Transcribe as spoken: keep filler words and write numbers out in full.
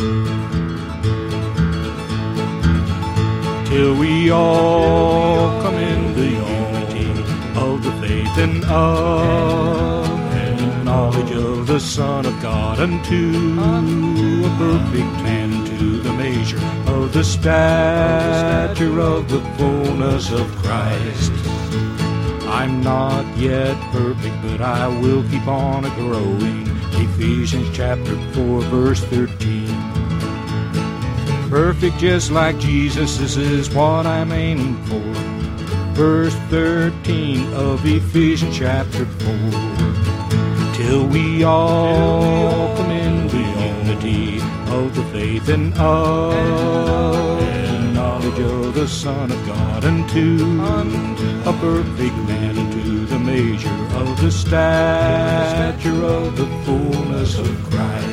till we all come in the unity of the faith and of and the knowledge of the Son of God, unto a perfect man, unto the measure of the stature of the fullness of Christ. I'm not yet perfect, but I will keep on a-growing. Ephesians chapter four, verse thirteen. Perfect just like Jesus, this is what I'm aiming for. Verse thirteen of Ephesians chapter four. Till we all come in the unity of the faith and of and knowledge of the Son of God, unto a perfect man, unto the measure of the stature of the fullness of Christ.